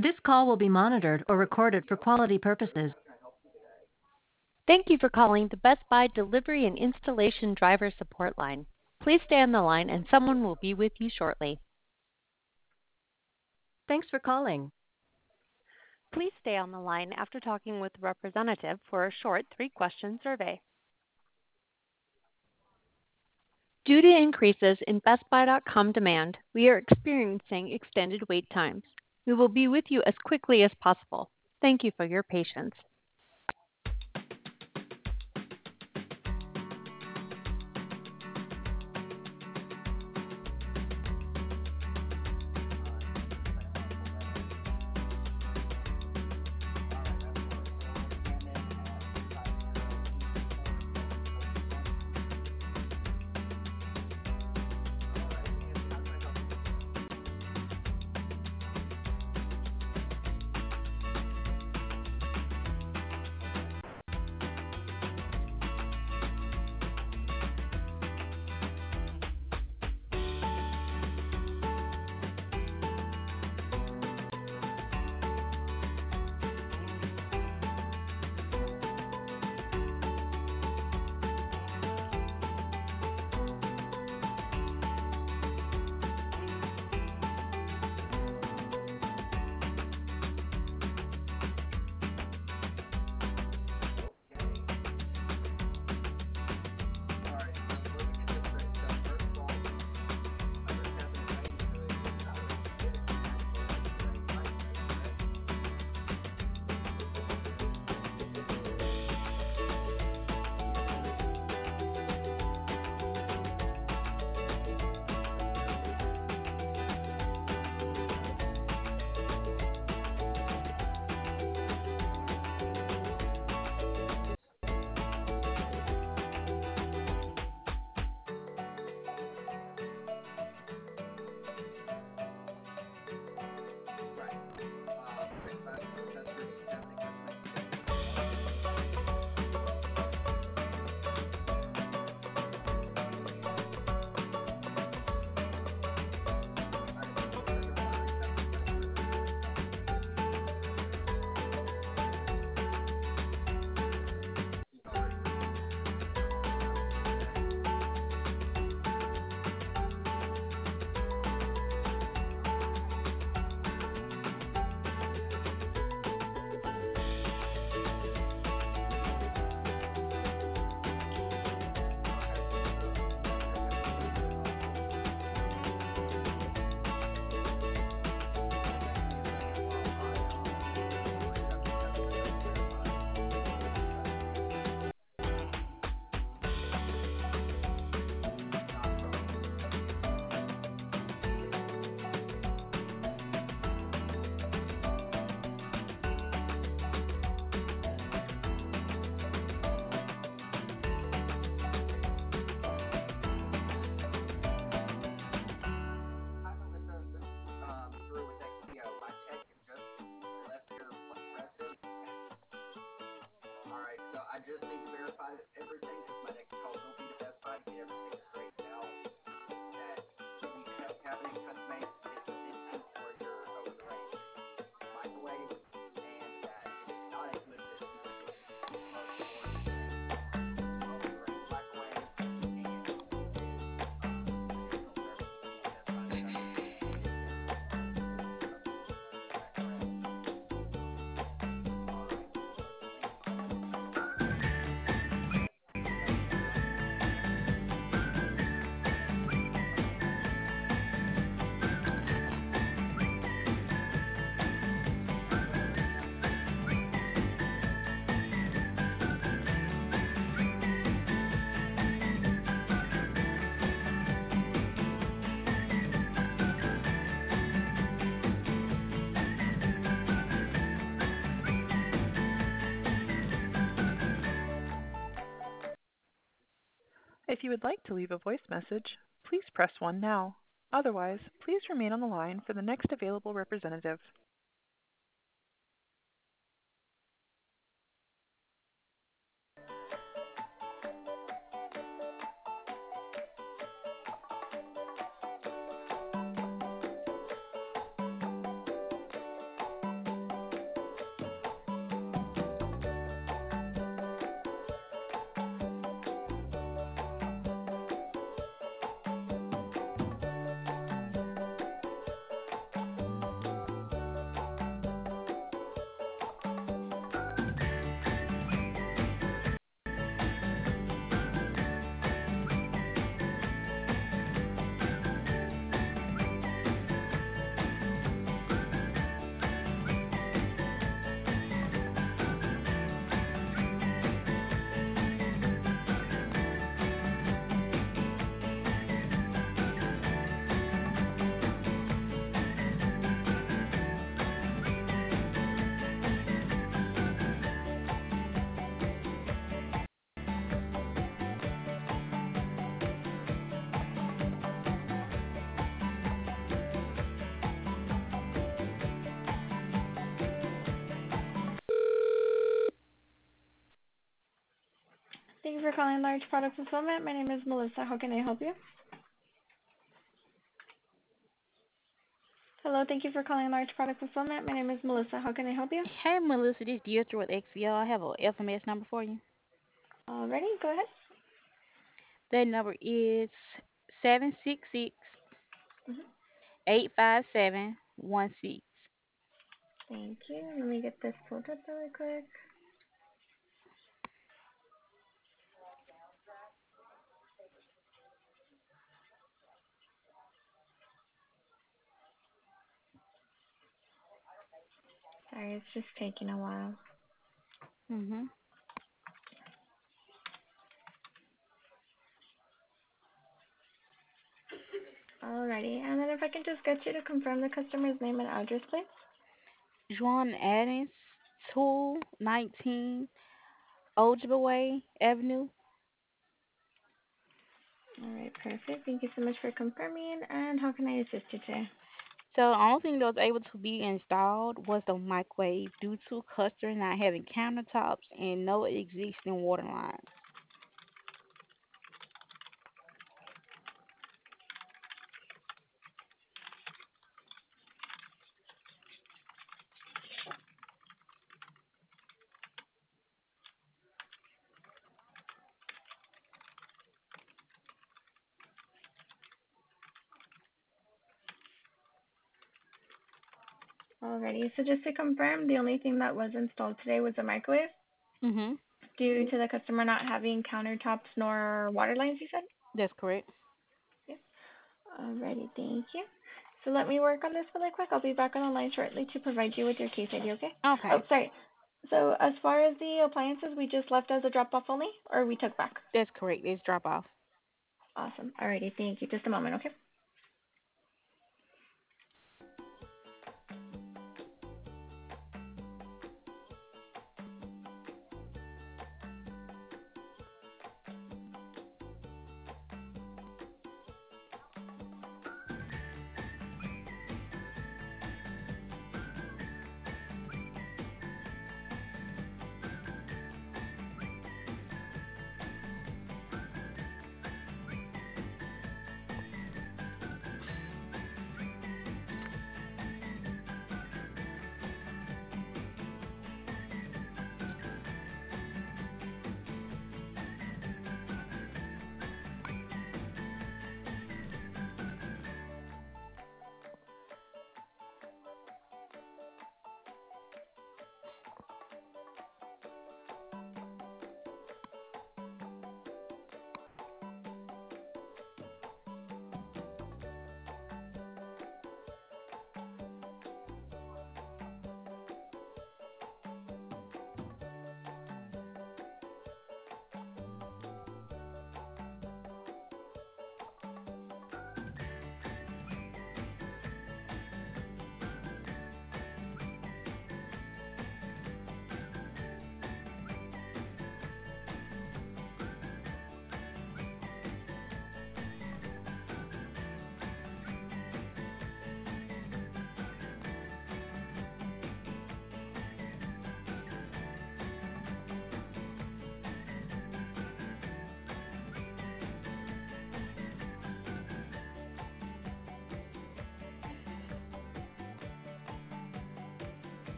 This call will be monitored or recorded for quality purposes. Thank you for calling the Best Buy Delivery and Installation Driver Support Line. Please stay on the line and someone will be with you shortly. Thanks for calling. Please stay on the line after talking with a representative for a short 3-question survey. Due to increases in BestBuy.com demand, we are experiencing extended wait times. We will be with you as quickly as possible. Thank you for your patience. If you would like to leave a voice message, please press 1 now. Otherwise, please remain on the line for the next available representative. for calling Large Product Fulfillment. My name is Melissa. How can I help you? Hello, thank you for calling Large Product Fulfillment. My name is Melissa. How can I help you? Hey, Melissa, this is Deidre with XVL. I have a FMS number for you. Alrighty, go ahead. That number is 766 Mhm. 85716. Thank you. Let me get this pulled up really quick. Sorry, it's just taking a while. Mhm. Alrighty, and then if I can just get you to confirm the customer's name and address, please. Juan Adams, 219 Ojibwe Avenue. Alright, perfect. Thank you so much for confirming. And how can I assist you today? So the only thing that was able to be installed was the microwave due to customer not having countertops and no existing water lines. Alrighty, so just to confirm, the only thing that was installed today was a microwave Mhm. due to the customer not having countertops nor water lines, you said? That's correct. Yes. Alrighty, thank you. So let me work on this really quick. I'll be back on the line shortly to provide you with your case ID, okay? Oh, Okay. sorry. So as far as the appliances, we just left as a drop-off only, or we took back? That's correct. It's drop off. Awesome. Alrighty, thank you. Just a moment, okay?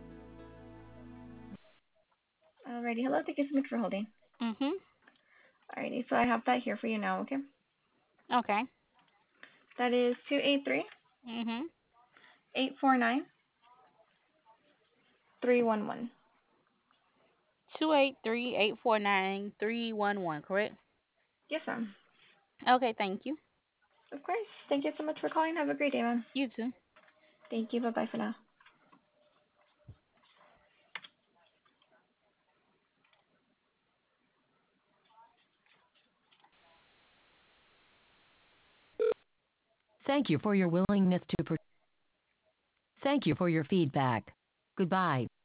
Alrighty, hello. Thank you so much for holding. Mhm. Alrighty, so I have that here for you now, okay? Okay. That is 283 Mhm. 849 311. 283-849-311. Correct. Yes, ma'am. Okay. Thank you. Of course. Thank you so much for calling. Have a great day, ma'am. You too. Thank you. Bye-bye for now. Thank you for your willingness to. Thank you for your feedback. Goodbye.